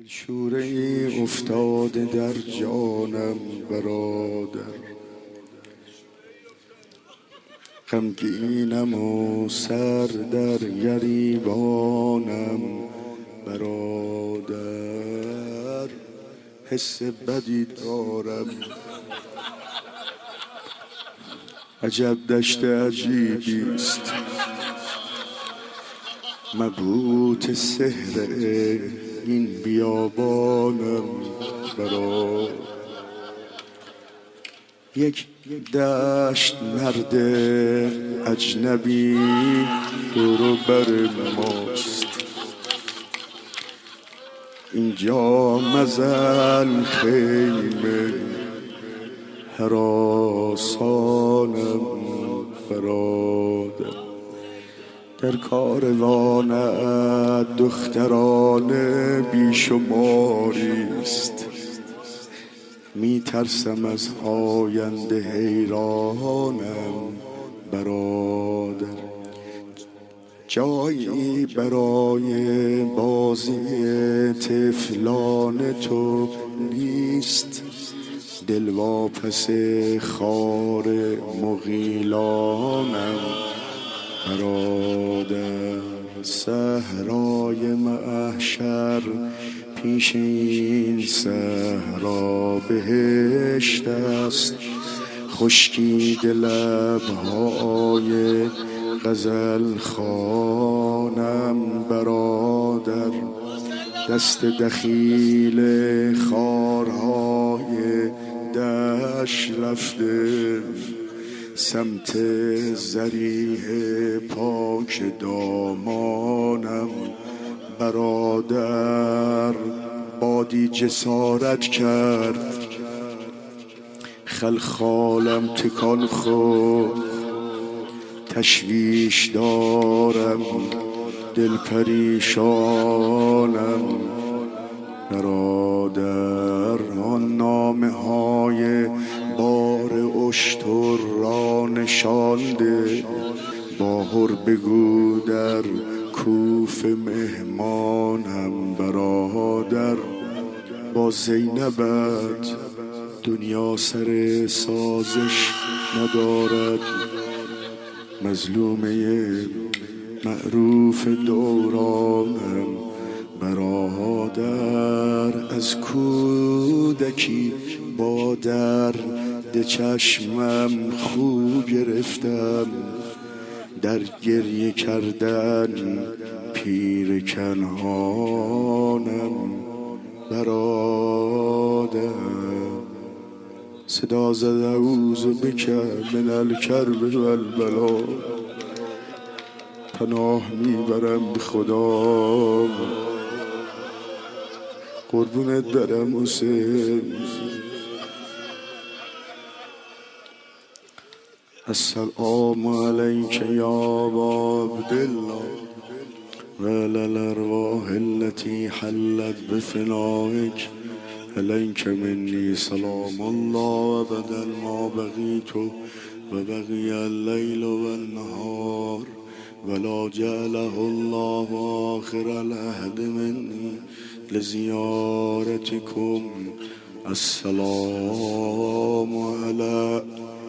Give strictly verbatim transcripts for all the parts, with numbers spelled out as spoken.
شوره ای افتاده در جانم برادر، غمگینم و سر در گریبانم برادر، حس بدی دارم. عجب دشت عجیبیست مبهوت سحر این بیابانم برادر. یک دشت مرد اجنبی دور و بر ماست، اینجا مزن خیمه هراسانم برادر. در کاروانت دختران بیشماریست، می ترسم از آینده حیرانم برادر. جایی برای بازی طفلان تو نیست، دل واپس خار مغیلانم برادر. صحرای محشر پیش این صحرا بهشت است، خشکیده لبهای غزل خوانم برادر. دست دخیل خارهای دشت رفته سمت ضریح پاک دامانم برادر. بادی جسارت کرد خلخالم تکان خورد، تشویش دارم دل پریشانم برادر. آن نامه های بار اشتر را نشانده، باهر بگو در کوف مهمانم برادر. با زینبت دنیا سر سازش ندارد، مظلومه معروف دورانم برادر. از کودکی با درد چشمم خو گرفتم، در گریه کردن پیر کنهانم برادر. صدا زد اعوذ بک من الکرب و البلا، پناه میبرم به خدا قربونت برم حسین. السلام علیک یا ابا عبدالله و علی الارواح التي حلت بفنائک، علیک منی سلام الله ابدا ما بقیت و بقی اللیل و النهار، ولا جعله الله آخر العهد منی لزیارتکم. السلام علی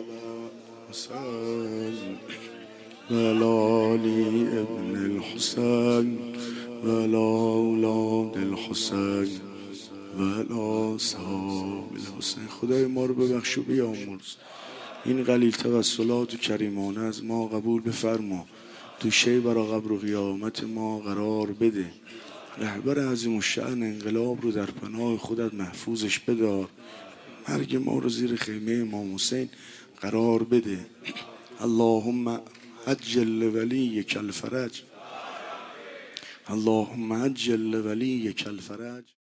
حسین و علی ابن الحسین و علی اولاد الحسین و علی اصحاب الحسین. خدای ما رو ببخش و بیامرز، این قلیل توسلات و کریمانه از ما قبول بفرما، توشه برا قبر و قیامت ما قرار بده. رهبر عظیم الشأن انقلاب رو در پناه خودت محفوظش بدار، مرگ ما رو زیر خیمه امام حسین قرار بده. اللهم عجل لولیک الفرج، اللهم عجل لولیک الفرج.